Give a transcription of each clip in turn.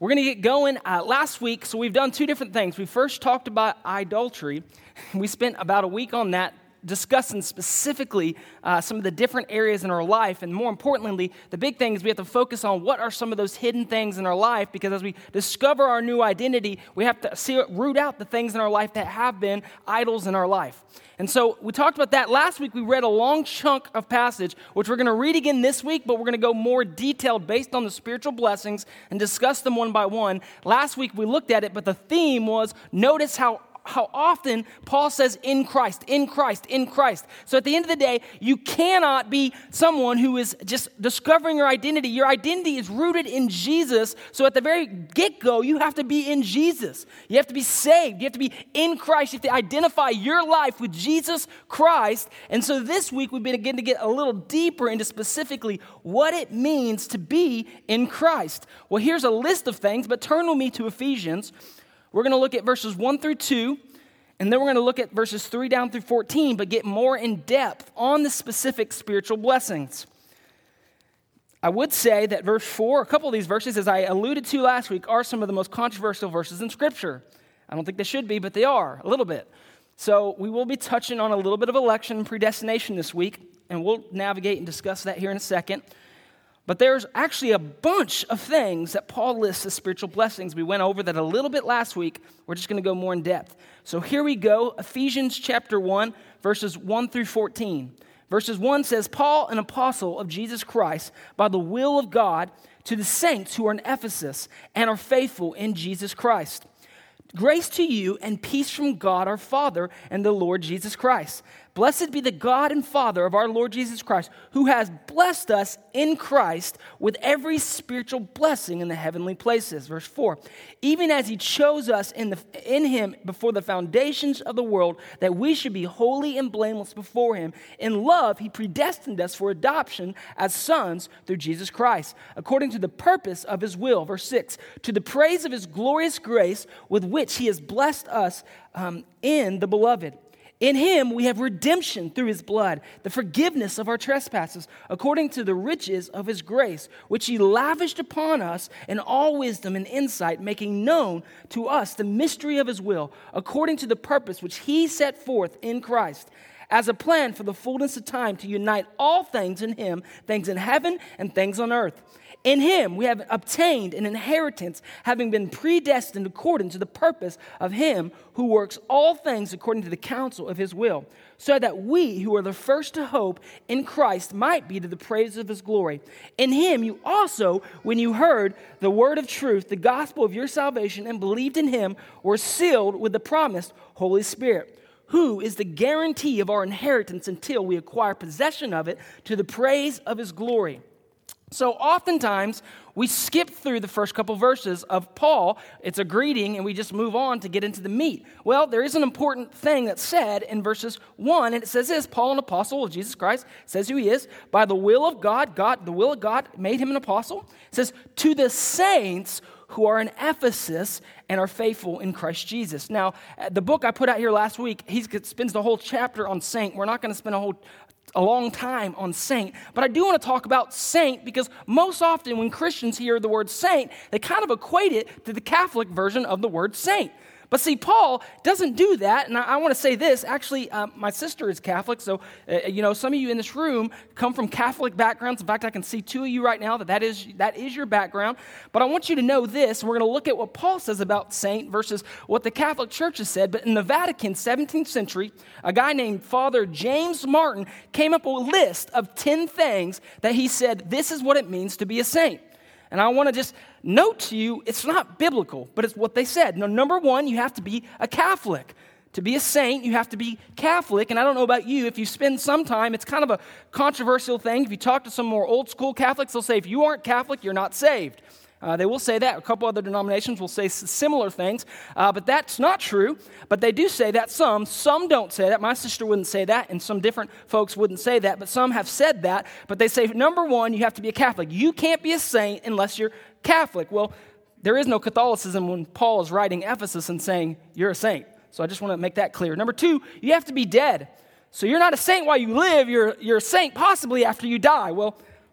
We're going to get going last week. So we've done two different things. We first talked about idolatry. We spent about a week on that, discussing specifically some of the different areas in our life. And more importantly, the big thing is we have to focus on what are some of those hidden things in our life, because as we discover our new identity, we have to root out the things in our life that have been idols in our life. And so we talked about that. Last week we read a long chunk of passage, which we're going to read again this week, but we're going to go more detailed based on the spiritual blessings and discuss them one by one. Last week we looked at it, but the theme was, notice how often Paul says, in Christ, in Christ, in Christ. So at the end of the day, you cannot be someone who is just discovering your identity. Your identity is rooted in Jesus. So at the very get-go, you have to be in Jesus. You have to be saved. You have to be in Christ. You have to identify your life with Jesus Christ. And so this week, we've been again to get a little deeper into specifically what it means to be in Christ. Well, here's a list of things, but turn with me to Ephesians. We're going to look at verses 1 through 2, and then we're going to look at verses 3 down through 14, but get more in depth on the specific spiritual blessings. I would say that verse 4, a couple of these verses, as I alluded to last week, are some of the most controversial verses in Scripture. I don't think they should be, but they are, a little bit. So we will be touching on a little bit of election and predestination this week, and we'll navigate and discuss that here in a second. But there's actually a bunch of things that Paul lists as spiritual blessings. We went over that a little bit last week. We're just going to go more in depth. So here we go, Ephesians chapter 1, verses 1 through 14. Verses 1 says, Paul, an apostle of Jesus Christ, by the will of God, to the saints who are in Ephesus and are faithful in Jesus Christ. Grace to you and peace from God our Father and the Lord Jesus Christ. Blessed be the God and Father of our Lord Jesus Christ, who has blessed us in Christ with every spiritual blessing in the heavenly places. Verse 4, even as he chose us in him before the foundations of the world, that we should be holy and blameless before him. In love, he predestined us for adoption as sons through Jesus Christ, according to the purpose of his will. Verse 6, to the praise of his glorious grace with which he has blessed us in the beloved. In him we have redemption through his blood, the forgiveness of our trespasses, according to the riches of his grace, which he lavished upon us in all wisdom and insight, making known to us the mystery of his will, according to the purpose which he set forth in Christ, as a plan for the fullness of time to unite all things in him, things in heaven and things on earth. In him we have obtained an inheritance, having been predestined according to the purpose of him who works all things according to the counsel of his will, so that we who are the first to hope in Christ might be to the praise of his glory. In him you also, when you heard the word of truth, the gospel of your salvation, and believed in him, were sealed with the promised Holy Spirit, who is the guarantee of our inheritance until we acquire possession of it to the praise of his glory. So oftentimes, we skip through the first couple verses of Paul. It's a greeting, and we just move on to get into the meat. Well, there is an important thing that's said in verses 1, and it says this, Paul, an apostle of Jesus Christ, says who he is. By the will of God, the will of God made him an apostle. It says, to the saints who are in Ephesus and are faithful in Christ Jesus. Now, the book I put out here last week, he spends the whole chapter on saint. We're not going to spend a long time on saint, but I do want to talk about saint because most often when Christians hear the word saint, they kind of equate it to the Catholic version of the word saint. But see, Paul doesn't do that, and I want to say this. Actually, my sister is Catholic, so some of you in this room come from Catholic backgrounds. In fact, I can see two of you right now that is your background. But I want you to know this, and we're going to look at what Paul says about saint versus what the Catholic Church has said. But in the Vatican, 17th century, a guy named Father James Martin came up with a list of 10 things that he said, this is what it means to be a saint. And I want to just note to you, it's not biblical, but it's what they said. Now, number one, you have to be a Catholic. To be a saint, you have to be Catholic. And I don't know about you, if you spend some time, it's kind of a controversial thing. If you talk to some more old school Catholics, they'll say, if you aren't Catholic, you're not saved. They will say that. A couple other denominations will say similar things, but that's not true. But they do say that. Some don't say that. My sister wouldn't say that, and some different folks wouldn't say that, but some have said that. But they say, number one, you have to be a Catholic. You can't be a saint unless you're Catholic. Well, there is no Catholicism when Paul is writing Ephesus and saying, you're a saint. So I just want to make that clear. Number two, you have to be dead. So you're not a saint while you live. You're a saint possibly after you die. Well,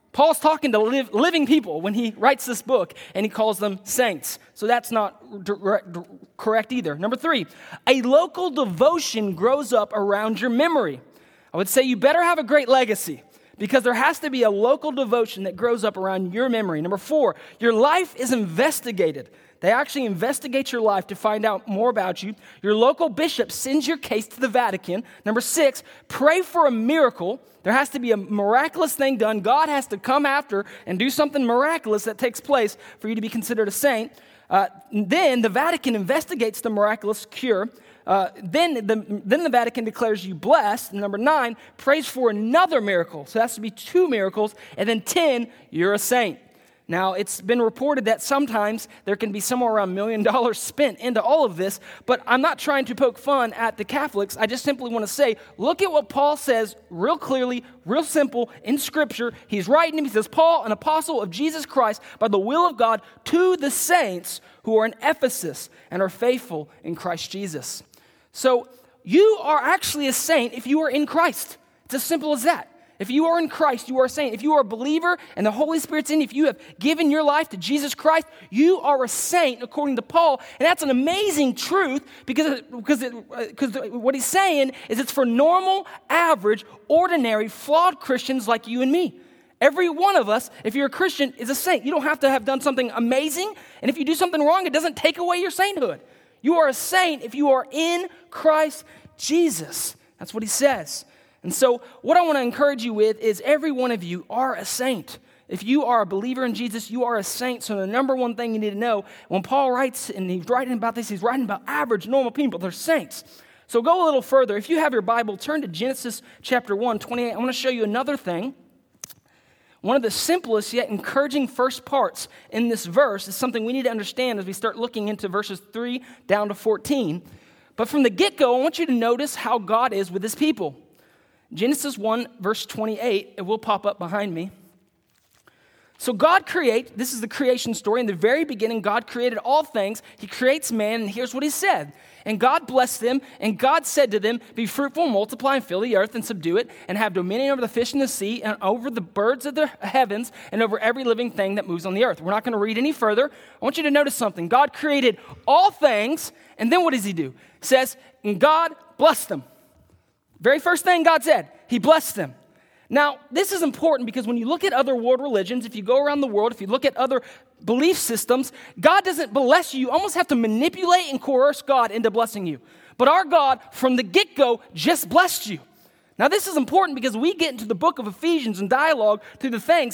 Paul's talking to living people when he writes this book, and he calls them saints. So that's not correct either. Number 3, a local devotion grows up around your memory. I would say you better have a great legacy, because there has to be a local devotion that grows up around your memory. Number 4, your life is investigated. They actually investigate your life to find out more about you. Your local bishop sends your case to the Vatican. Number 6, pray for a miracle. There has to be a miraculous thing done. God has to come after and do something miraculous that takes place for you to be considered a saint. Then the Vatican investigates the miraculous cure. Then the Vatican declares you blessed. Number 9, prays for another miracle. So that has to be 2 miracles. And then 10, you're a saint. Now, it's been reported that sometimes there can be somewhere around $1 million spent into all of this, but I'm not trying to poke fun at the Catholics. I just simply want to say, look at what Paul says real clearly, real simple in Scripture. He's writing, he says, Paul, an apostle of Jesus Christ, by the will of God, to the saints who are in Ephesus and are faithful in Christ Jesus. So you are actually a saint if you are in Christ. It's as simple as that. If you are in Christ, you are a saint. If you are a believer and the Holy Spirit's in you, if you have given your life to Jesus Christ, you are a saint according to Paul. And that's an amazing truth because what he's saying is it's for normal, average, ordinary, flawed Christians like you and me. Every one of us, if you're a Christian, is a saint. You don't have to have done something amazing. And if you do something wrong, it doesn't take away your sainthood. You are a saint if you are in Christ Jesus. That's what he says. And so what I want to encourage you with is every one of you are a saint. If you are a believer in Jesus, you are a saint. So the number one thing you need to know, when Paul writes, and he's writing about this, he's writing about average, normal people. They're saints. So go a little further. If you have your Bible, turn to Genesis chapter 1, 28. I want to show you another thing. One of the simplest yet encouraging first parts in this verse is something we need to understand as we start looking into verses 3 down to 14. But from the get-go, I want you to notice how God is with his people. Genesis 1, verse 28, it will pop up behind me. So this is the creation story. In the very beginning, God created all things. He creates man, and here's what he said. And God blessed them, and God said to them, be fruitful, multiply, and fill the earth, and subdue it, and have dominion over the fish in the sea, and over the birds of the heavens, and over every living thing that moves on the earth. We're not going to read any further. I want you to notice something. God created all things, and then what does he do? It says, and God blessed them. Very first thing God said, he blessed them. Now, this is important because when you look at other world religions, if you go around the world, if you look at other belief systems, God doesn't bless you. You almost have to manipulate and coerce God into blessing you. But our God, from the get-go, just blessed you. Now, this is important because we get into the book of Ephesians and dialogue through the things.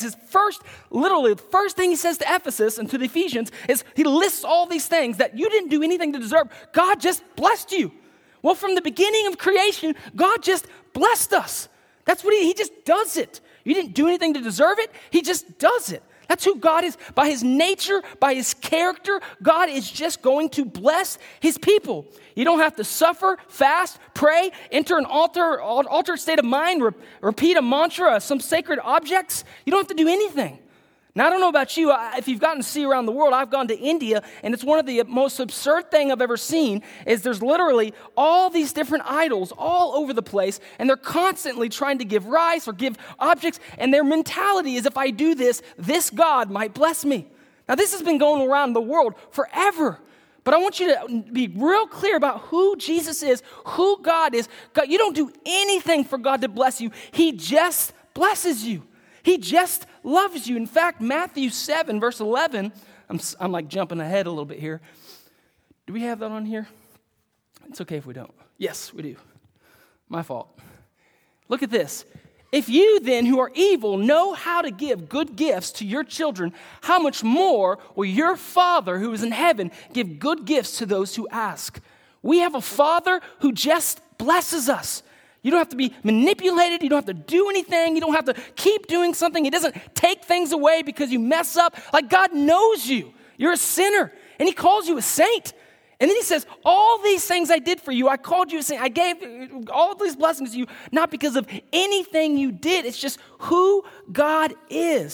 The first thing he says to Ephesus and to the Ephesians is he lists all these things that you didn't do anything to deserve. God just blessed you. Well, from the beginning of creation, God just blessed us. That's what he just does it. You didn't do anything to deserve it. He just does it. That's who God is. By his nature, by his character, God is just going to bless his people. You don't have to suffer, fast, pray, enter an altered state of mind, repeat a mantra, some sacred objects. You don't have to do anything. Now, I don't know about you. If you've gotten to see around the world, I've gone to India, and it's one of the most absurd thing I've ever seen is there's literally all these different idols all over the place, and they're constantly trying to give rice or give objects, and their mentality is if I do this, this God might bless me. Now, this has been going around the world forever, but I want you to be real clear about who Jesus is, who God is. God, you don't do anything for God to bless you. He just blesses you. He just loves you. In fact, Matthew 7, verse 11, I'm like jumping ahead a little bit here. Do we have that on here? It's okay if we don't. Yes, we do. My fault. Look at this. If you then who are evil know how to give good gifts to your children, how much more will your Father who is in heaven give good gifts to those who ask? We have a Father who just blesses us. You don't have to be manipulated. You don't have to do anything. You don't have to keep doing something. He doesn't take things away because you mess up. Like God knows you. You're a sinner, and he calls you a saint. And then he says, all these things I did for you, I called you a saint. I gave all these blessings to you, not because of anything you did. It's just who God is. And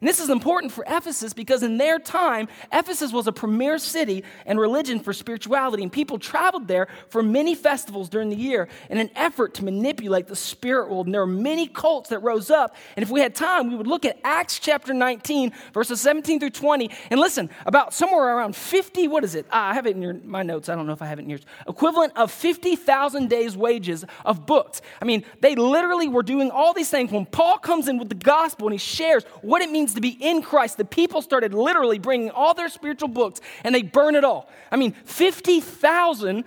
And this is important for Ephesus because in their time, Ephesus was a premier city and religion for spirituality, and people traveled there for many festivals during the year in an effort to manipulate the spirit world. And there were many cults that rose up. And if we had time, we would look at Acts chapter 19, verses 17 through 20. And listen, about somewhere around 50, what is it? I have it in my notes. I don't know if I have it in yours. Equivalent of 50,000 days' wages of books. I mean, they literally were doing all these things. When Paul comes in with the gospel and he shares what it means to be in Christ, the people started literally bringing all their spiritual books and they burn it all. I mean, 50,000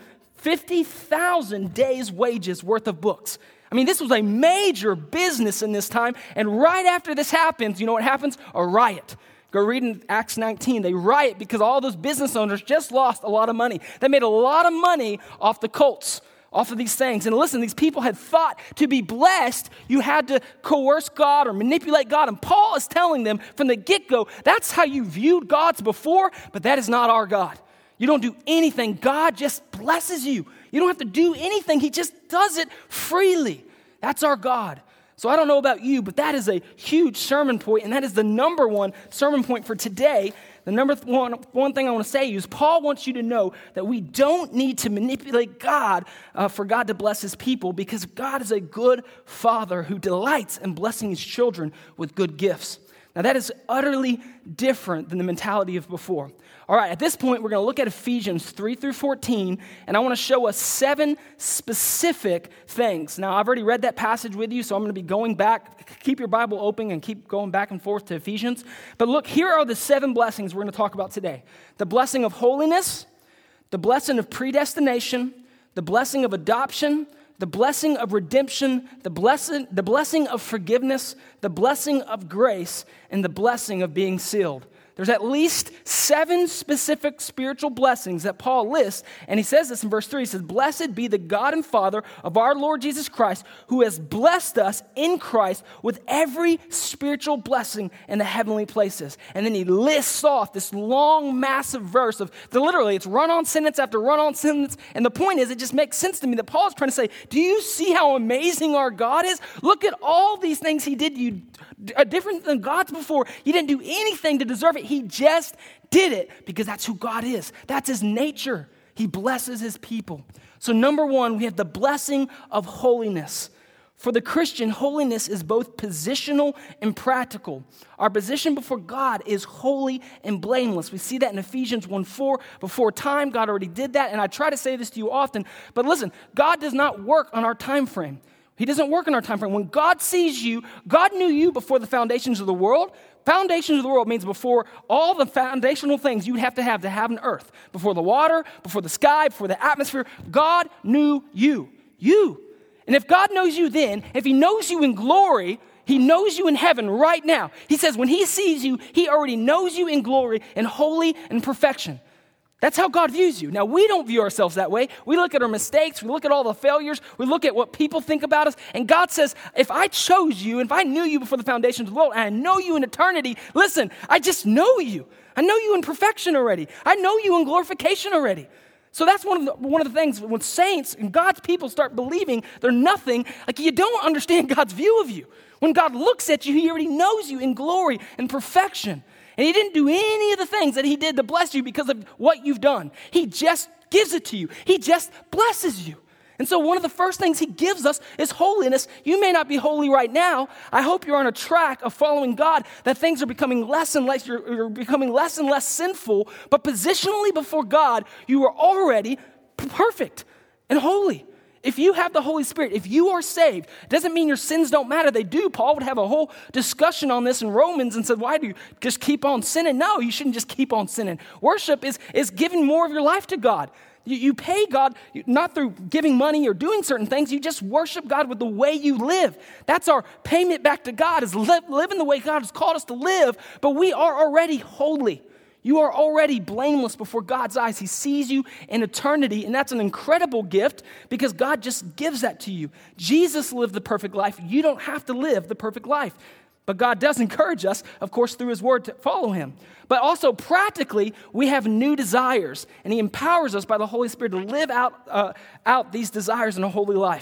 days' wages worth of books. I mean, this was a major business in this time. And right after this happens, you know what happens? A riot. Go read in Acts 19. They riot because all those business owners just lost a lot of money. They made a lot of money off the cults, off of these things. And listen, these people had thought to be blessed, you had to coerce God or manipulate God. And Paul is telling them from the get-go, that's how you viewed gods before, but that is not our God. You don't do anything. God just blesses you. You don't have to do anything. He just does it freely. That's our God. So I don't know about you, but that is a huge sermon point, and that is the number one sermon point for today. The number one thing I want to say is Paul wants you to know that we don't need to manipulate God for God to bless his people, because God is a good father who delights in blessing his children with good gifts. Now that is utterly different than the mentality of before. All right, at this point, we're going to look at Ephesians 3 through 14, and I want to show us 7 specific things. Now, I've already read that passage with you, so I'm going to be going back. Keep your Bible open and keep going back and forth to Ephesians. But look, here are the 7 blessings we're going to talk about today. The blessing of holiness, the blessing of predestination, the blessing of adoption, the blessing of redemption, the blessing of forgiveness, the blessing of grace, and the blessing of being sealed. There's at least 7 specific spiritual blessings that Paul lists, and he says this in verse 3. He says, "Blessed be the God and Father of our Lord Jesus Christ, who has blessed us in Christ with every spiritual blessing in the heavenly places." And then he lists off this long, massive verse of, literally, it's run-on sentence after run-on sentence, and the point is, it just makes sense to me that Paul is trying to say, do you see how amazing our God is? Look at all these things he did you different than God's before. He didn't do anything to deserve it. He just did it because that's who God is. That's his nature. He blesses his people. So number 1, we have the blessing of holiness. For the Christian, holiness is both positional and practical. Our position before God is holy and blameless. We see that in Ephesians 1:4. Before time, God already did that. And I try to say this to you often, but listen, God does not work on our time frame. He doesn't work in our time frame. When God sees you, God knew you before the foundations of the world. Foundations of the world means before all the foundational things you'd have an earth. Before the water, before the sky, before the atmosphere, God knew you. You. And if God knows you then, if he knows you in glory, he knows you in heaven right now. He says when he sees you, he already knows you in glory and holy and perfection. That's how God views you. Now, we don't view ourselves that way. We look at our mistakes. We look at all the failures. We look at what people think about us. And God says, if I chose you, if I knew you before the foundations of the world, and I know you in eternity, listen, I just know you. I know you in perfection already. I know you in glorification already. So that's one of the things when saints and God's people start believing they're nothing, like you don't understand God's view of you. When God looks at you, he already knows you in glory and perfection. And he didn't do any of the things that he did to bless you because of what you've done. He just gives it to you. He just blesses you. And so one of the first things he gives us is holiness. You may not be holy right now. I hope you're on a track of following God, that things are becoming less and less, you're becoming less and less sinful. But positionally before God, you are already perfect and holy. If you have the Holy Spirit, if you are saved, it doesn't mean your sins don't matter. They do. Paul would have a whole discussion on this in Romans and said, why do you just keep on sinning? No, you shouldn't just keep on sinning. Worship is giving more of your life to God. You pay God not through giving money or doing certain things. You just worship God with the way you live. That's our payment back to God, is living the way God has called us to live, but we are already holy. You are already blameless before God's eyes. He sees you in eternity, and that's an incredible gift because God just gives that to you. Jesus lived the perfect life. You don't have to live the perfect life. But God does encourage us, of course, through his word to follow him. But also practically, we have new desires, and he empowers us by the Holy Spirit to live out these desires in a holy life.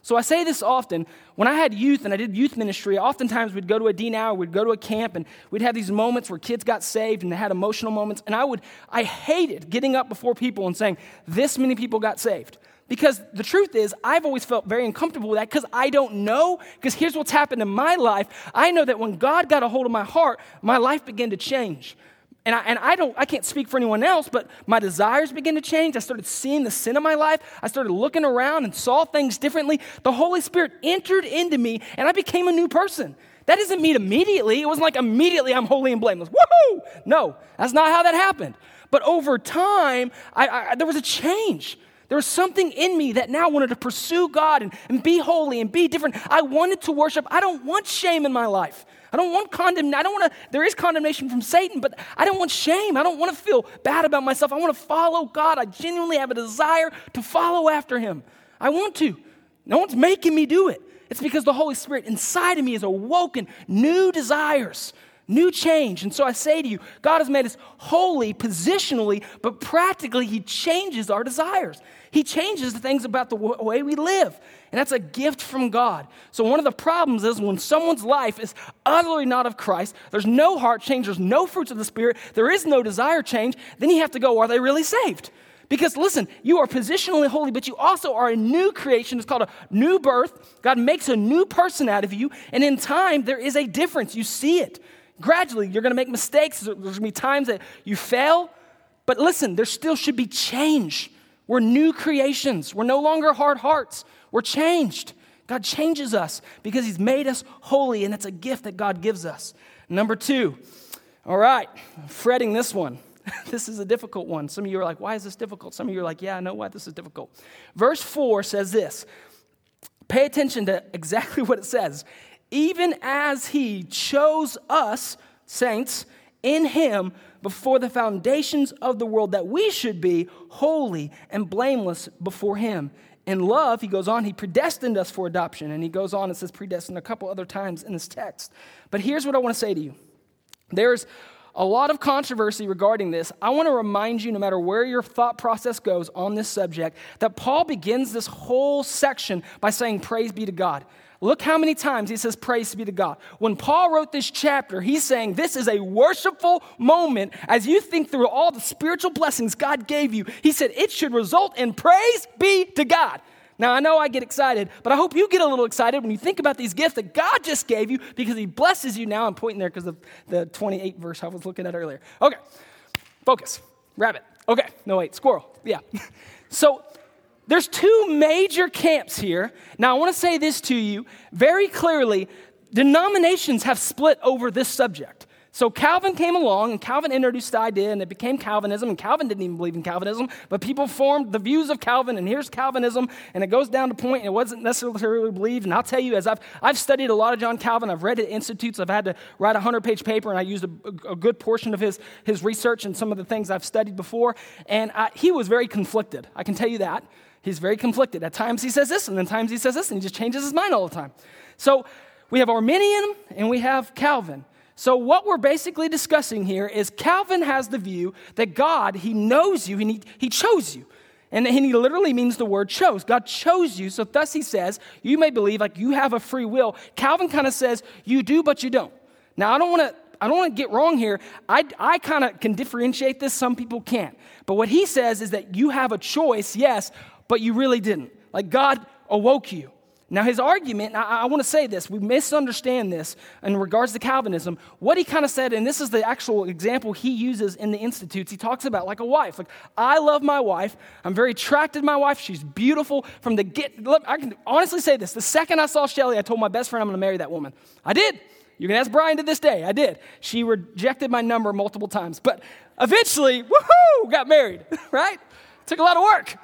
So I say this often. When I had youth and I did youth ministry, oftentimes we'd go to a D-Now, we'd go to a camp, and we'd have these moments where kids got saved and they had emotional moments. And I hated getting up before people and saying, this many people got saved. Because the truth is, I've always felt very uncomfortable with that because I don't know. Because here's what's happened in my life. I know that when God got a hold of my heart, my life began to change. And I can't speak for anyone else, but my desires began to change. I started seeing the sin of my life. I started looking around and saw things differently. The Holy Spirit entered into me, and I became a new person. That doesn't mean immediately. It wasn't like immediately I'm holy and blameless. Woohoo! No, that's not how that happened. But over time, there was a change. There was something in me that now wanted to pursue God and be holy and be different. I wanted to worship. I don't want shame in my life. I don't want condemnation. There is condemnation from Satan, but I don't want shame. I don't want to feel bad about myself. I want to follow God. I genuinely have a desire to follow after him. I want to. No one's making me do it. It's because the Holy Spirit inside of me has awoken new desires, new change. And so I say to you, God has made us holy positionally, but practically he changes our desires. He changes the things about the way we live. And that's a gift from God. So one of the problems is when someone's life is utterly not of Christ, there's no heart change, there's no fruits of the Spirit, there is no desire change, then you have to go, are they really saved? Because listen, you are positionally holy, but you also are a new creation. It's called a new birth. God makes a new person out of you. And in time, there is a difference. You see it. Gradually, you're going to make mistakes. There's going to be times that you fail. But listen, there still should be change. We're new creations. We're no longer hard hearts. We're changed. God changes us because he's made us holy, and it's a gift that God gives us. Number 2, all right, I'm fretting this one. This is a difficult one. Some of you are like, why is this difficult? Some of you are like, yeah, I know why this is difficult. Verse 4 says this. Pay attention to exactly what it says. Even as he chose us, saints, in him before the foundations of the world, that we should be holy and blameless before him. In love, he goes on, he predestined us for adoption. And he goes on and says predestined a couple other times in this text. But here's what I want to say to you. There's a lot of controversy regarding this. I want to remind you, no matter where your thought process goes on this subject, that Paul begins this whole section by saying, praise be to God. Look how many times he says, praise be to God. When Paul wrote this chapter, he's saying this is a worshipful moment as you think through all the spiritual blessings God gave you. He said it should result in praise be to God. Now, I know I get excited, but I hope you get a little excited when you think about these gifts that God just gave you because he blesses you now. I'm pointing there because of the 28 verse I was looking at earlier. Okay, focus, rabbit. Okay, no wait, squirrel, yeah. So there's 2 major camps here. Now, I want to say this to you very clearly. Denominations have split over this subject. So Calvin came along, and Calvin introduced the idea, and it became Calvinism, and Calvin didn't even believe in Calvinism, but people formed the views of Calvin, and here's Calvinism, and it goes down to point, and it wasn't necessarily believed, and I'll tell you, as I've studied a lot of John Calvin, I've read at institutes, I've had to write a 100-page paper, and I used a good portion of his research and some of the things I've studied before, and he was very conflicted, I can tell you that. He's very conflicted. At times he says this, and then times he says this, and he just changes his mind all the time. So we have Arminian, and we have Calvin. So what we're basically discussing here is Calvin has the view that God, he knows you, and he chose you. And he literally means the word chose. God chose you, so thus he says, you may believe like you have a free will. Calvin kind of says, you do, but you don't. Now, I don't want to get wrong here. I kind of can differentiate this. Some people can't. But what he says is that you have a choice, yes, but you really didn't. Like God awoke you. Now his argument, I want to say this, we misunderstand this in regards to Calvinism. What he kind of said, and this is the actual example he uses in the Institutes, he talks about like a wife. Like, I love my wife. I'm very attracted to my wife. She's beautiful from the I can honestly say this. The second I saw Shelly, I told my best friend I'm going to marry that woman. I did. You can ask Brian to this day. I did. She rejected my number multiple times. But eventually, woohoo, got married, right? Took a lot of work.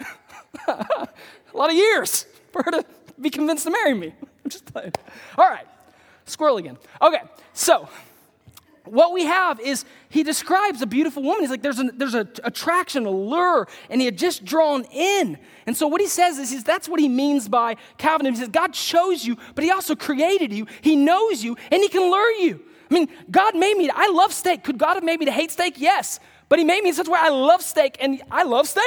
A lot of years for her to be convinced to marry me. I'm just playing. All right, squirrel again. Okay, so what we have is he describes a beautiful woman. He's like, there's an attraction, a lure, and he had just drawn in. And so what he says is that's what he means by Calvinism. He says God chose you, but he also created you. He knows you, and he can lure you. I mean, God made me. I love steak. Could God have made me to hate steak? Yes. But he made me in such a way I love steak, and I love steak.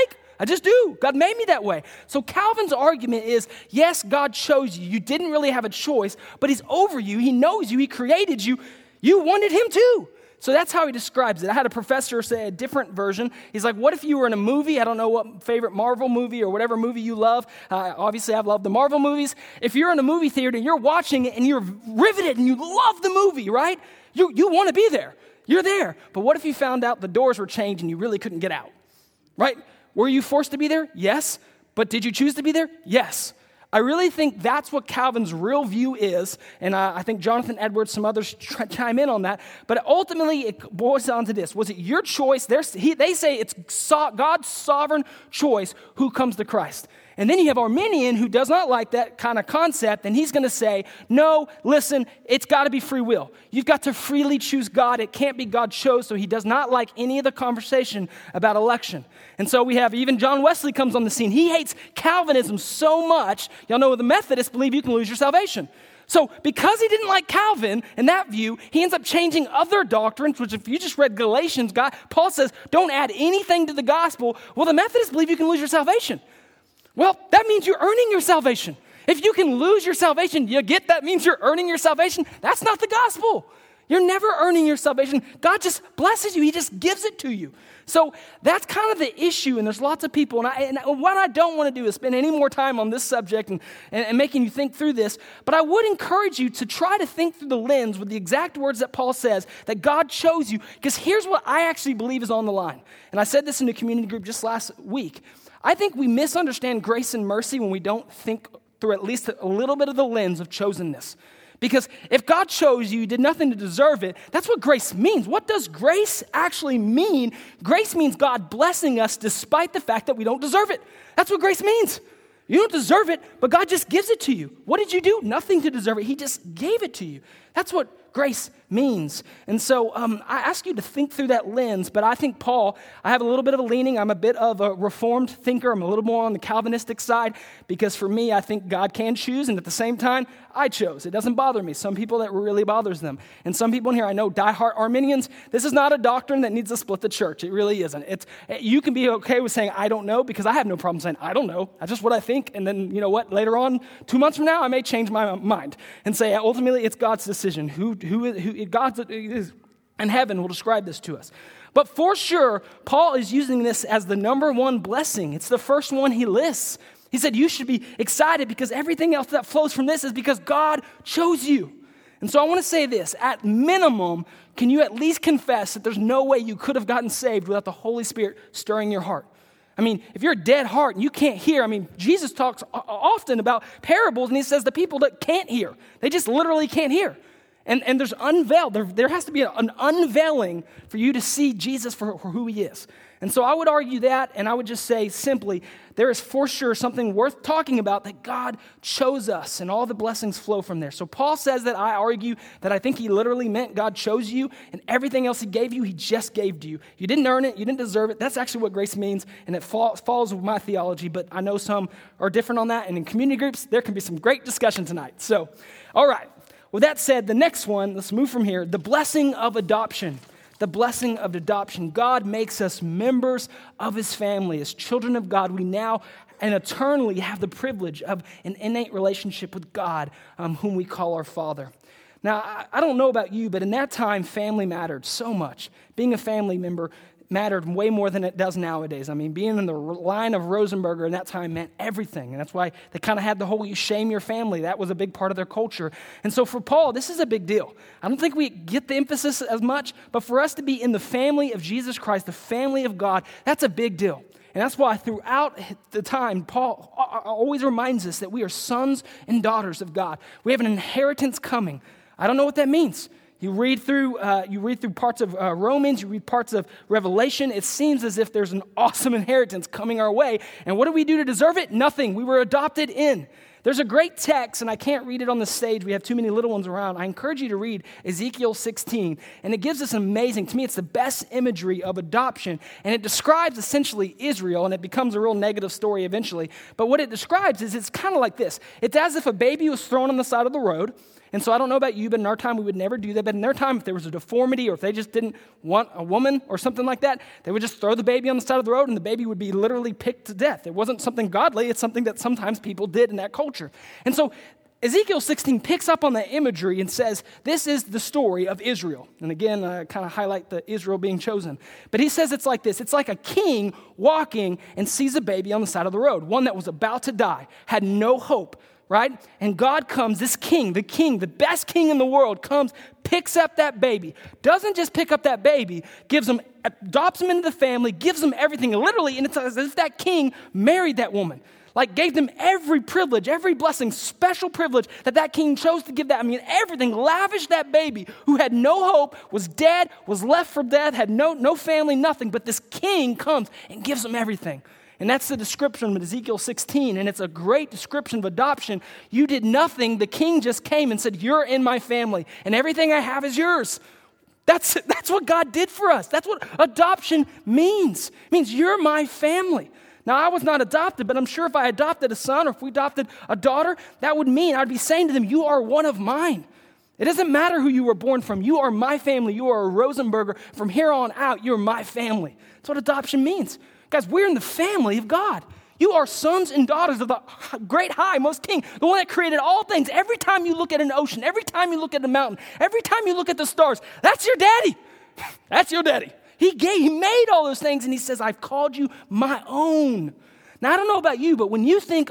I just do. God made me that way. So Calvin's argument is, yes, God chose you. You didn't really have a choice, but he's over you. He knows you. He created you. You wanted him too. So that's how he describes it. I had a professor say a different version. He's like, what if you were in a movie? I don't know what favorite Marvel movie or whatever movie you love. Obviously, I've loved the Marvel movies. If you're in a movie theater and you're watching it and you're riveted and you love the movie, right? You want to be there. You're there. But what if you found out the doors were changed and you really couldn't get out, right? Were you forced to be there? Yes. But did you choose to be there? Yes. I really think that's what Calvin's real view is, and I think Jonathan Edwards, some others chime in on that, but ultimately it boils down to this. Was it your choice? They say it's God's sovereign choice who comes to Christ. And then you have Arminian who does not like that kind of concept, and he's going to say, no, listen, it's got to be free will. You've got to freely choose God. It can't be God chose, so he does not like any of the conversation about election. And so we have even John Wesley comes on the scene. He hates Calvinism so much. Y'all know the Methodists believe you can lose your salvation. So because he didn't like Calvin and that view, he ends up changing other doctrines, which if you just read Galatians, Paul says, don't add anything to the gospel. Well, the Methodists believe you can lose your salvation. Well, that means you're earning your salvation. If you can lose your salvation, you get that means you're earning your salvation. That's not the gospel. You're never earning your salvation. God just blesses you. He just gives it to you. So that's kind of the issue, and there's lots of people, and what I don't want to do is spend any more time on this subject and making you think through this, but I would encourage you to try to think through the lens with the exact words that Paul says, that God chose you, because here's what I actually believe is on the line. And I said this in the community group just last week. I think we misunderstand grace and mercy when we don't think through at least a little bit of the lens of chosenness. Because if God chose you, you did nothing to deserve it, that's what grace means. What does grace actually mean? Grace means God blessing us despite the fact that we don't deserve it. That's what grace means. You don't deserve it, but God just gives it to you. What did you do? Nothing to deserve it. He just gave it to you. That's what grace means. And so I ask you to think through that lens, but I think Paul, I have a little bit of a leaning. I'm a bit of a reformed thinker. I'm a little more on the Calvinistic side because for me, I think God can choose, and at the same time, I chose. It doesn't bother me. Some people that really bothers them. And some people in here, I know diehard Arminians, this is not a doctrine that needs to split the church. It really isn't. You can be okay with saying, I don't know, because I have no problem saying, I don't know. That's just what I think. And then, you know what, later on, 2 months from now, I may change my mind and say, ultimately, it's God's decision. Who God's in heaven will describe this to us. But for sure, Paul is using this as the number one blessing. It's the first one he lists. He said, you should be excited because everything else that flows from this is because God chose you. And so I want to say this, at minimum, can you at least confess that there's no way you could have gotten saved without the Holy Spirit stirring your heart? I mean, if you're a dead heart and you can't hear, Jesus talks often about parables, and he says the people that can't hear, they just literally can't hear. And there's unveiled, there has to be an unveiling for you to see Jesus for who he is. And so I would argue that, and I would just say simply, there is for sure something worth talking about that God chose us, and all the blessings flow from there. So Paul says that I argue that I think he literally meant God chose you, and everything else he gave you, he just gave to you. You didn't earn it, you didn't deserve it. That's actually what grace means, and it falls with my theology, but I know some are different on that, and in community groups, there can be some great discussion tonight. So, all right. With that said, the next one, let's move from here, the blessing of adoption. The blessing of adoption. God makes us members of his family. As children of God, we now and eternally have the privilege of an innate relationship with God, whom we call our Father. Now, I don't know about you, but in that time, family mattered so much. Being a family member mattered way more than it does nowadays. Being in the line of Rosenberger in that time meant everything. And that's why they kind of had the whole you shame your family. That was a big part of their culture. And so for Paul, this is a big deal. I don't think we get the emphasis as much, but for us to be in the family of Jesus Christ, the family of God, that's a big deal. And that's why throughout the time, Paul always reminds us that we are sons and daughters of God. We have an inheritance coming. I don't know what that means. You read through parts of Romans, you read parts of Revelation. It seems as if there's an awesome inheritance coming our way. And what do we do to deserve it? Nothing. We were adopted in. There's a great text, and I can't read it on the stage. We have too many little ones around. I encourage you to read Ezekiel 16. And it gives us an amazing, to me, it's the best imagery of adoption. And it describes essentially Israel, and it becomes a real negative story eventually. But what it describes is it's kind of like this. It's as if a baby was thrown on the side of the road, And so I don't know about you, but in our time, we would never do that. But in their time, if there was a deformity or if they just didn't want a woman or something like that, they would just throw the baby on the side of the road and the baby would be literally picked to death. It wasn't something godly. It's something that sometimes people did in that culture. And so Ezekiel 16 picks up on that imagery and says, this is the story of Israel. And again, I kind of highlight the Israel being chosen. But he says it's like this. It's like a king walking and sees a baby on the side of the road, one that was about to die, had no hope, right? And God comes, this king, the best king in the world, comes, picks up that baby. Doesn't just pick up that baby, adopts him into the family, gives him everything. Literally, and it's as if that king married that woman. Like gave them every privilege, every blessing, special privilege that king chose to give that. I mean, everything, lavished that baby who had no hope, was dead, was left for death, had no family, nothing. But this king comes and gives them everything. And that's the description of Ezekiel 16, and it's a great description of adoption. You did nothing. The king just came and said, you're in my family, and everything I have is yours. That's what God did for us. That's what adoption means. It means you're my family. Now, I was not adopted, but I'm sure if I adopted a son or if we adopted a daughter, that would mean I'd be saying to them, you are one of mine. It doesn't matter who you were born from. You are my family. You are a Rosenberger. From here on out, you're my family. That's what adoption means. Guys, we're in the family of God. You are sons and daughters of the great high, most king, the one that created all things. Every time you look at an ocean, every time you look at a mountain, every time you look at the stars, that's your daddy. That's your daddy. He made all those things, and he says, I've called you my own. Now, I don't know about you, but when I think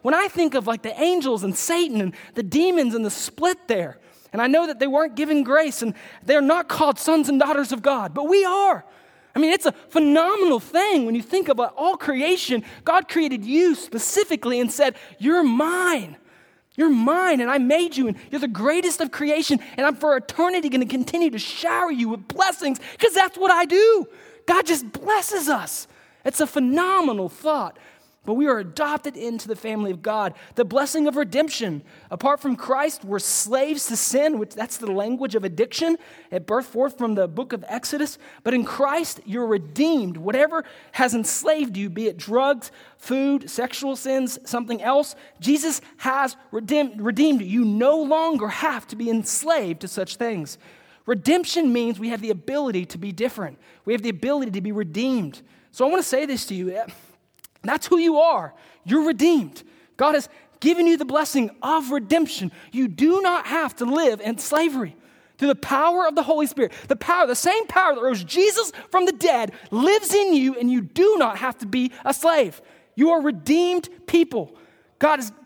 of like the angels and Satan and the demons and the split there, and I know that they weren't given grace, and they're not called sons and daughters of God, but we are. I mean, it's a phenomenal thing when you think about all creation. God created you specifically and said, you're mine. You're mine, and I made you, and you're the greatest of creation, and I'm for eternity going to continue to shower you with blessings because that's what I do. God just blesses us. It's a phenomenal thought. But we are adopted into the family of God. The blessing of redemption. Apart from Christ, we're slaves to sin, which that's the language of addiction. It birthed forth from the book of Exodus. But in Christ, you're redeemed. Whatever has enslaved you, be it drugs, food, sexual sins, something else, Jesus has redeemed you. You no longer have to be enslaved to such things. Redemption means we have the ability to be different. We have the ability to be redeemed. So I want to say this to you. That's who you are. You're redeemed. God has given you the blessing of redemption. You do not have to live in slavery. Through the power of the Holy Spirit, the same power that rose Jesus from the dead lives in you, and you do not have to be a slave. You are redeemed people. God is,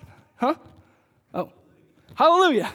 hallelujah.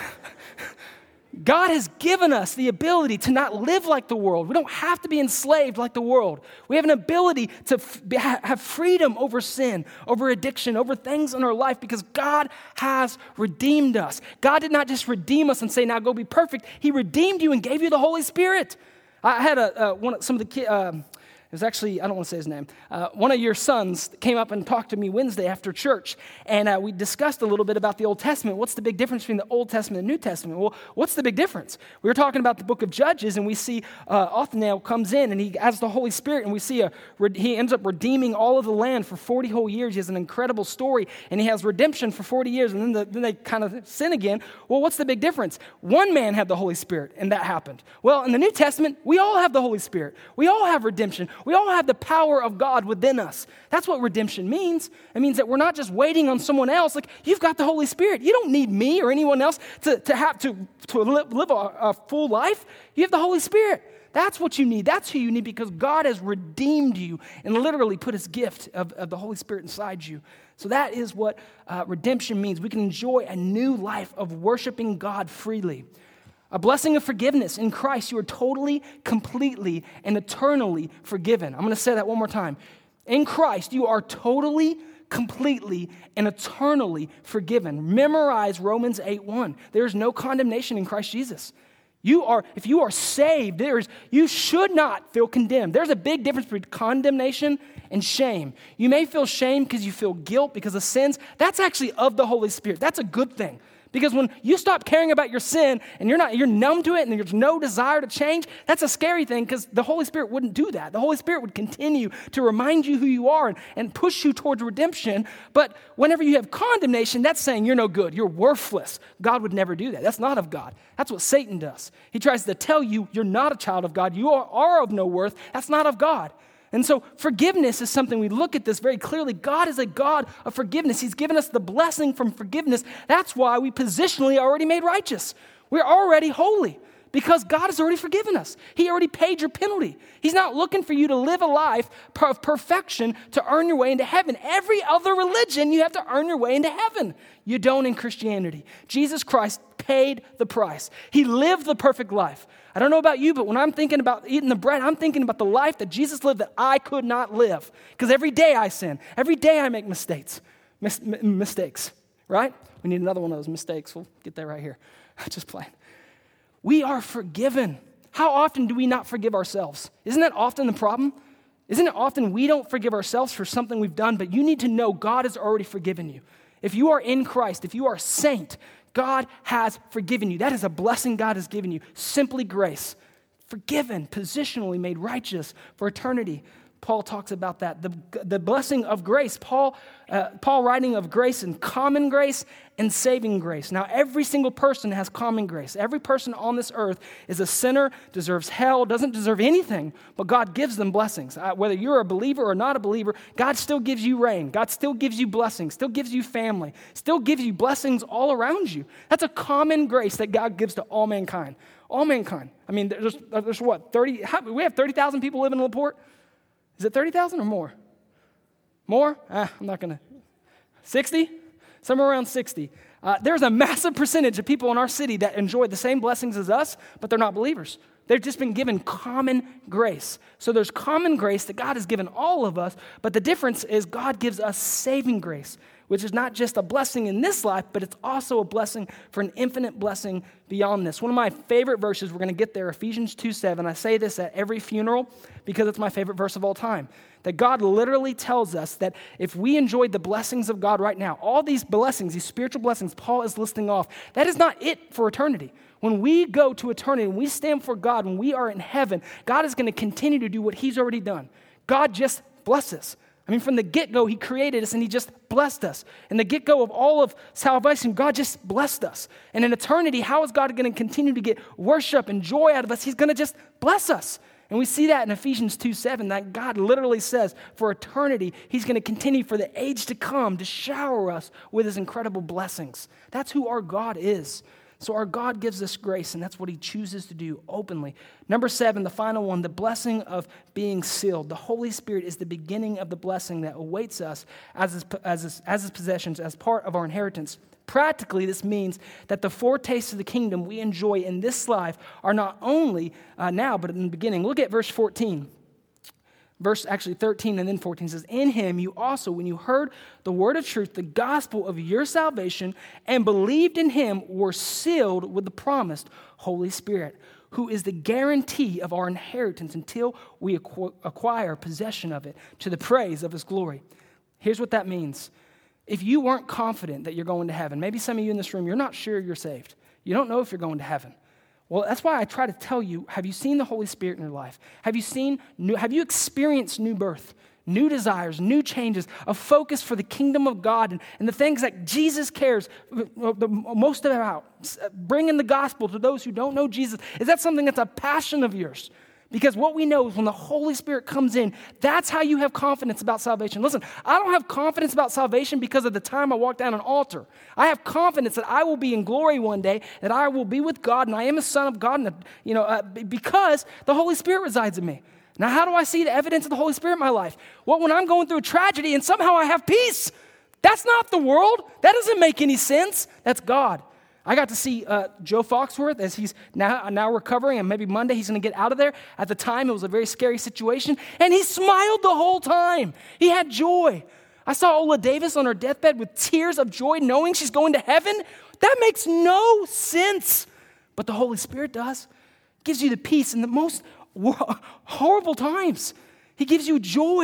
God has given us the ability to not live like the world. We don't have to be enslaved like the world. We have an ability to have freedom over sin, over addiction, over things in our life because God has redeemed us. God did not just redeem us and say, now go be perfect. He redeemed you and gave you the Holy Spirit. I had some of the kids. It was actually, I don't want to say his name. One of your sons came up and talked to me Wednesday after church, and we discussed a little bit about the Old Testament. What's the big difference between the Old Testament and the New Testament? Well, what's the big difference? We were talking about the book of Judges, and we see Othniel comes in, and he has the Holy Spirit, and we see he ends up redeeming all of the land for 40 whole years. He has an incredible story, and he has redemption for 40 years, and then they kind of sin again. Well, what's the big difference? One man had the Holy Spirit, and that happened. Well, in the New Testament, we all have the Holy Spirit. We all have redemption. We all have the power of God within us. That's what redemption means. It means that we're not just waiting on someone else. Like, you've got the Holy Spirit. You don't need me or anyone else to live a full life. You have the Holy Spirit. That's what you need. That's who you need because God has redeemed you and literally put his gift of the Holy Spirit inside you. So that is what redemption means. We can enjoy a new life of worshiping God freely. A blessing of forgiveness. In Christ, you are totally, completely, and eternally forgiven. I'm going to say that one more time. In Christ, you are totally, completely, and eternally forgiven. Memorize Romans 8:1. There is no condemnation in Christ Jesus. If you are saved, you should not feel condemned. There's a big difference between condemnation and shame. You may feel shame because you feel guilt because of sins. That's actually of the Holy Spirit. That's a good thing. Because when you stop caring about your sin and you're numb to it and there's no desire to change, that's a scary thing because the Holy Spirit wouldn't do that. The Holy Spirit would continue to remind you who you are and push you towards redemption. But whenever you have condemnation, that's saying you're no good, you're worthless. God would never do that. That's not of God. That's what Satan does. He tries to tell you you're not a child of God. You are of no worth. That's not of God. And so forgiveness is something we look at this very clearly. God is a God of forgiveness. He's given us the blessing from forgiveness. That's why we positionally are already made righteous. We're already holy because God has already forgiven us. He already paid your penalty. He's not looking for you to live a life of perfection to earn your way into heaven. Every other religion, you have to earn your way into heaven. You don't in Christianity. Jesus Christ paid the price. He lived the perfect life. I don't know about you, but when I'm thinking about eating the bread, I'm thinking about the life that Jesus lived that I could not live. Because every day I sin. Every day I make mistakes, right? We need another one of those mistakes. We'll get that right here. Just playing. We are forgiven. How often do we not forgive ourselves? Isn't that often the problem? Isn't it often we don't forgive ourselves for something we've done, but you need to know God has already forgiven you. If you are in Christ, if you are a saint, God has forgiven you. That is a blessing God has given you. Simply grace. Forgiven, positionally made righteous for eternity. Paul talks about that. The blessing of grace. Paul writing of grace and common grace and saving grace. Now, every single person has common grace. Every person on this earth is a sinner, deserves hell, doesn't deserve anything, but God gives them blessings. Whether you're a believer or not a believer, God still gives you rain. God still gives you blessings, still gives you family, still gives you blessings all around you. That's a common grace that God gives to all mankind. All mankind. I mean, there's what, 30? We have 30,000 people living in LaPorte? Is it 30,000 or more? More? I'm not going to. 60? Somewhere around 60. There's a massive percentage of people in our city that enjoy the same blessings as us, but they're not believers. They've just been given common grace. So there's common grace that God has given all of us, but the difference is God gives us saving grace, which is not just a blessing in this life, but it's also a blessing for an infinite blessing beyond this. One of my favorite verses, we're going to get there, Ephesians 2:7. I say this at every funeral because it's my favorite verse of all time. That God literally tells us that if we enjoyed the blessings of God right now, all these blessings, these spiritual blessings Paul is listing off, that is not it for eternity. When we go to eternity, when we stand for God, when we are in heaven, God is going to continue to do what he's already done. God just blesses. I mean, from the get-go, he created us and he just blessed us. In the get-go of all of salvation, God just blessed us. And in eternity, how is God going to continue to get worship and joy out of us? He's going to just bless us. And we see that in Ephesians 2:7, that God literally says for eternity, he's going to continue for the age to come to shower us with his incredible blessings. That's who our God is. So our God gives us grace, and that's what he chooses to do openly. Number 7, the final one, the blessing of being sealed. The Holy Spirit is the beginning of the blessing that awaits us as his possessions, as part of our inheritance. Practically, this means that the foretastes of the kingdom we enjoy in this life are not only now, but in the beginning. Look at verse 14. Verse 13 and then 14 says, in him you also, when you heard the word of truth, the gospel of your salvation, and believed in him, were sealed with the promised Holy Spirit, who is the guarantee of our inheritance until we acquire possession of it to the praise of his glory. Here's what that means. If you weren't confident that you're going to heaven, maybe some of you in this room, you're not sure you're saved. You don't know if you're going to heaven. Well, that's why I try to tell you, have you seen the Holy Spirit in your life? Have you experienced new birth, new desires, new changes, a focus for the kingdom of God and the things that Jesus cares the most about, bringing the gospel to those who don't know Jesus? Is that something that's a passion of yours? Because what we know is when the Holy Spirit comes in, that's how you have confidence about salvation. Listen, I don't have confidence about salvation because of the time I walk down an altar. I have confidence that I will be in glory one day, that I will be with God, and I am a son of God, and because the Holy Spirit resides in me. Now, how do I see the evidence of the Holy Spirit in my life? Well, when I'm going through a tragedy and somehow I have peace, that's not the world. That doesn't make any sense. That's God. I got to see Joe Foxworth as he's now recovering, and maybe Monday he's going to get out of there. At the time, it was a very scary situation, and he smiled the whole time. He had joy. I saw Ola Davis on her deathbed with tears of joy knowing she's going to heaven. That makes no sense, but the Holy Spirit does. It gives you the peace in the most horrible times. He gives you joy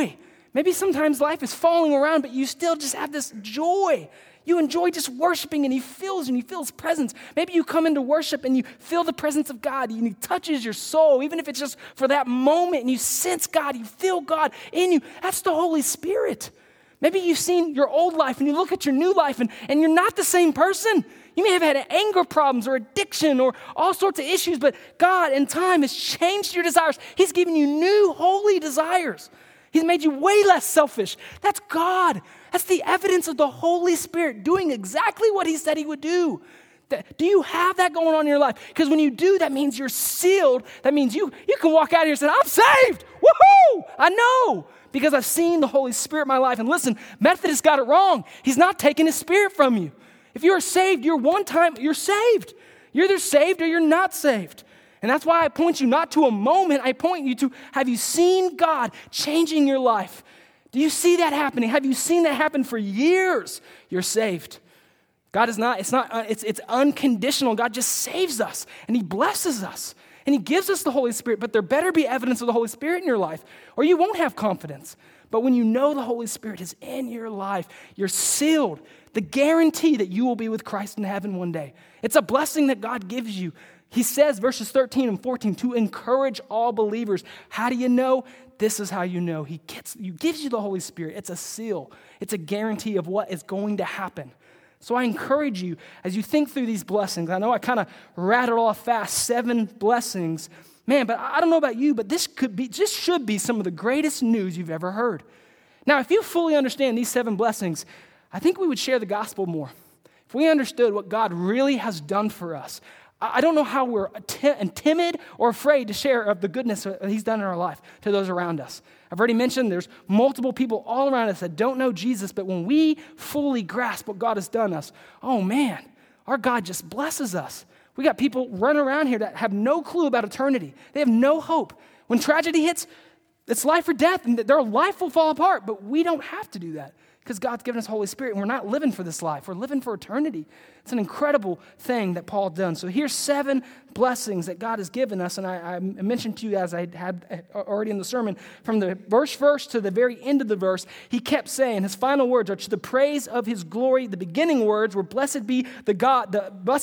Maybe sometimes life is falling around, but you still just have this joy. You enjoy just worshiping, and he fills you, and you feel his presence. Maybe you come into worship and you feel the presence of God, and he touches your soul, even if it's just for that moment, and you sense God, you feel God in you. That's the Holy Spirit. Maybe you've seen your old life, and you look at your new life, and you're not the same person. You may have had anger problems or addiction or all sorts of issues, but God in time has changed your desires. He's given you new holy desires. He's made you way less selfish. That's God. That's the evidence of the Holy Spirit doing exactly what he said he would do. Do you have that going on in your life? Because when you do, that means you're sealed. That means you can walk out here and say, I'm saved. Woohoo! I know. Because I've seen the Holy Spirit in my life. And listen, Methodist got it wrong. He's not taking his Spirit from you. If you're saved, you're saved. You're either saved or you're not saved. And that's why I point you not to a moment, I point you to, have you seen God changing your life? Do you see that happening? Have you seen that happen for years? You're saved. God is not, it's unconditional. God just saves us and he blesses us and he gives us the Holy Spirit, but there better be evidence of the Holy Spirit in your life or you won't have confidence. But when you know the Holy Spirit is in your life, you're sealed. The guarantee that you will be with Christ in heaven one day. It's a blessing that God gives you. He says, verses 13 and 14, to encourage all believers. How do you know? This is how you know. He gives you the Holy Spirit. It's a seal. It's a guarantee of what is going to happen. So I encourage you, as you think through these blessings, I know I kind of rattled off fast, 7 blessings. Man, but I don't know about you, but this should be some of the greatest news you've ever heard. Now, if you fully understand these 7 blessings, I think we would share the gospel more. If we understood what God really has done for us, I don't know how we're timid or afraid to share of the goodness that he's done in our life to those around us. I've already mentioned there's multiple people all around us that don't know Jesus, but when we fully grasp what God has done us, oh man, our God just blesses us. We got people running around here that have no clue about eternity. They have no hope. When tragedy hits, it's life or death, and their life will fall apart, but we don't have to do that. Because God's given us Holy Spirit, and we're not living for this life. We're living for eternity. It's an incredible thing that Paul done. So here's 7 blessings that God has given us, and I mentioned to you as I had already in the sermon, from the verse to the very end of the verse, he kept saying, his final words are, to the praise of his glory. The beginning words were, blessed be the God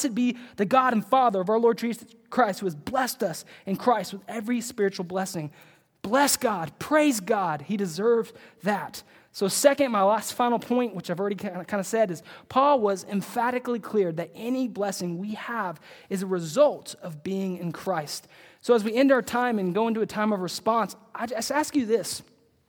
and Father of our Lord Jesus Christ, who has blessed us in Christ with every spiritual blessing. Bless God, praise God. He deserved that. So second, my last final point, which I've already kind of said, is Paul was emphatically clear that any blessing we have is a result of being in Christ. So as we end our time and go into a time of response, I just ask you this.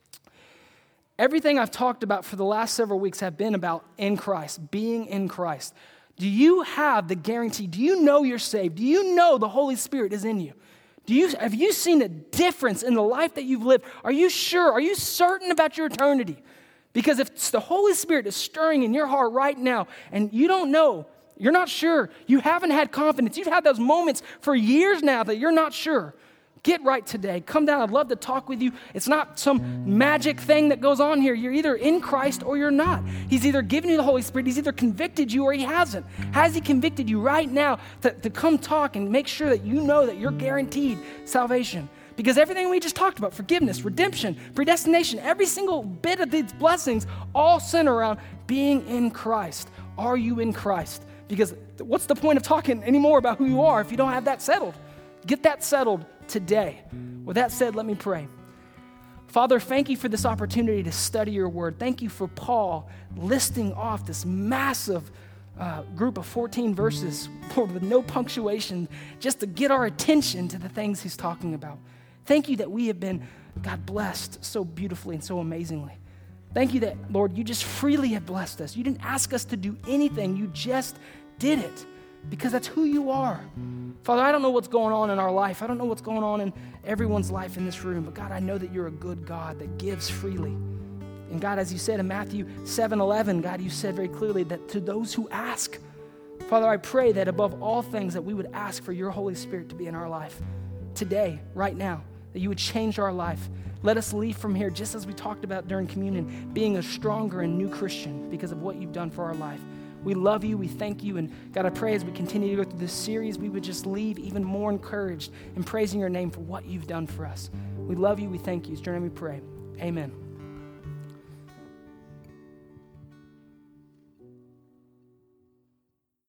Everything I've talked about for the last several weeks have been about in Christ, being in Christ. Do you have the guarantee? Do you know you're saved? Do you know the Holy Spirit is in you? Have you seen a difference in the life that you've lived? Are you sure? Are you certain about your eternity? Because if the Holy Spirit is stirring in your heart right now and you don't know, you're not sure, you haven't had confidence, you've had those moments for years now that you're not sure, get right today. Come down. I'd love to talk with you. It's not some magic thing that goes on here. You're either in Christ or you're not. He's either given you the Holy Spirit, he's either convicted you or he hasn't. Has he convicted you right now to come talk and make sure that you know that you're guaranteed salvation? Because everything we just talked about, forgiveness, redemption, predestination, every single bit of these blessings all center around being in Christ. Are you in Christ? Because what's the point of talking anymore about who you are if you don't have that settled? Get that settled today. With that said, let me pray. Father, thank you for this opportunity to study your word. Thank you for Paul listing off this massive group of 14 verses, Lord, with no punctuation, just to get our attention to the things he's talking about. Thank you that we have been, God, blessed so beautifully and so amazingly. Thank you that, Lord, you just freely have blessed us. You didn't ask us to do anything. You just did it because that's who you are. Father, I don't know what's going on in our life. I don't know what's going on in everyone's life in this room, but God, I know that you're a good God that gives freely. And God, as you said in Matthew 7:11, God, you said very clearly that to those who ask, Father, I pray that above all things that we would ask for your Holy Spirit to be in our life today, right now, that you would change our life. Let us leave from here, just as we talked about during communion, being a stronger and new Christian because of what you've done for our life. We love you, we thank you, and God, I pray as we continue to go through this series, we would just leave even more encouraged in praising your name for what you've done for us. We love you, we thank you. It's your name we pray. Amen.